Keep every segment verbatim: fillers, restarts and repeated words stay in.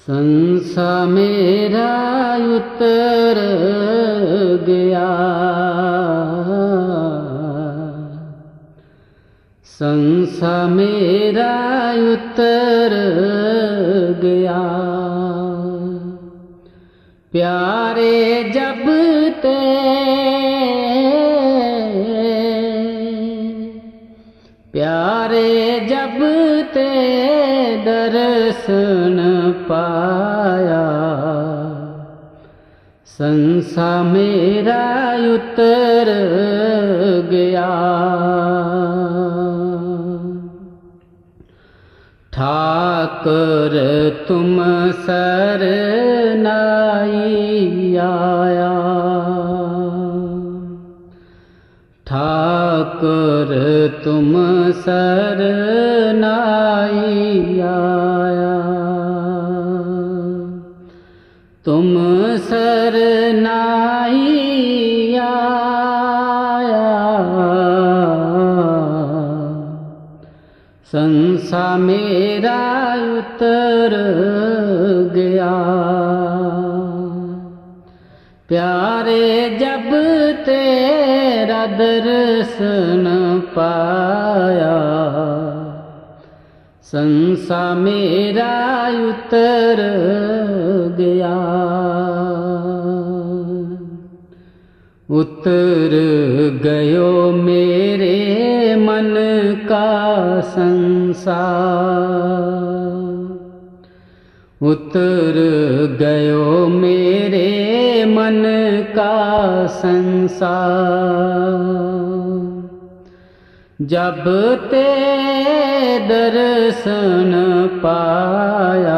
संसा मेरा उतर गया, संसा मेरा उतर गया। प्यारे जब ते प्यारे जब ते दर्शन पाया, संसा मेरा उतर गया। ठाकर तुम सरनाई आया, ठाकर तुम सरनाई आया, तुम सरनाई आया। संसा मेरा उतर गया, प्यारे जब तेरा दर्शन पाया, संसा मेरा उतर गया। उतर गयो मेरे मन का संसार, उतर गयो मेरे मन का संसार। जब ते दर्शन पाया,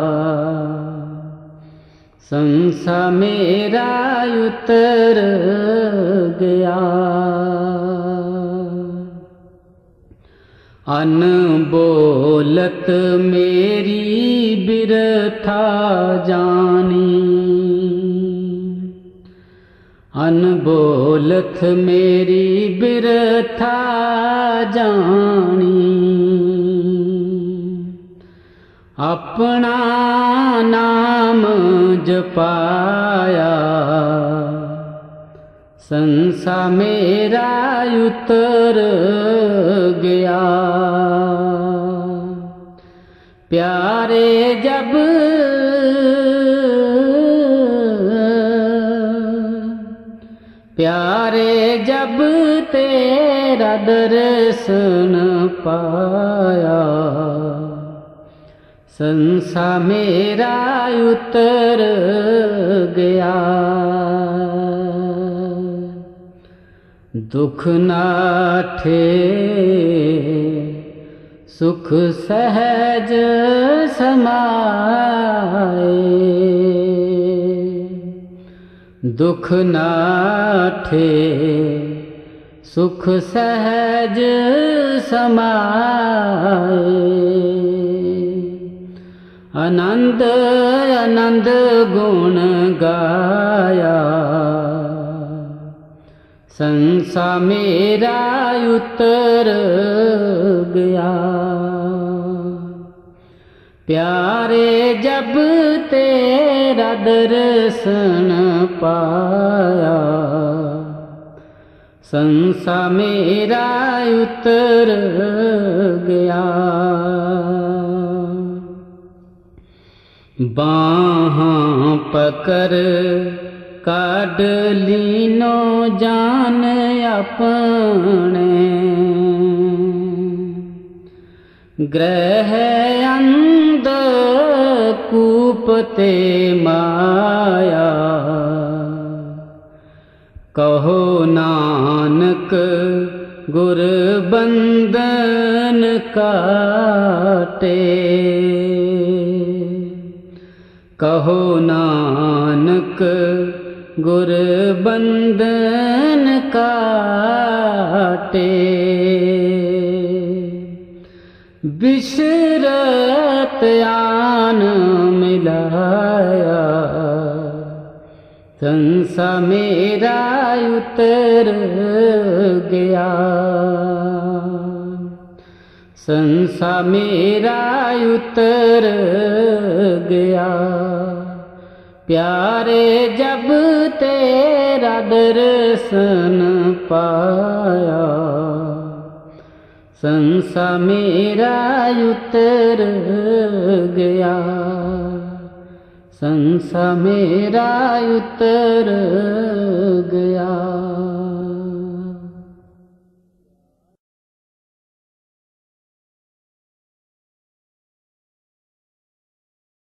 संसा मेरा उतर गया। अनबोलत मेरी बिरथा जानी, अनबोलत मेरी बिरथा जानी। अपना नाम जपाया, संसा मेरा उतर गया। प्यारे जब प्यारे जब तेरा दर्शन पाया, संसा मेरा उतर गया। दुख नाठे सुख सहज समाए, दुख नाठे सुख सहज समाए। आनंद आनंद गुण गाया, संसा मेरा उतर गया। प्यारे जब तेरा दर्शन पाया, संसा मेरा उतर गया। बाहाँ पकड़ काढ़ लीनो जान अपने, ग्रह अंध कूपते माया। कहो नानक गुर बंधन काटे, कहो नानक गुर बंधन काटे। बिसरत आन मिलाया, संसा मेरा उतर गया। संसा मेरा उतर गया। प्यारे जब तेरा दर्शन पाया, संसा मेरा उतर गया, संसा मेरा उतर गया।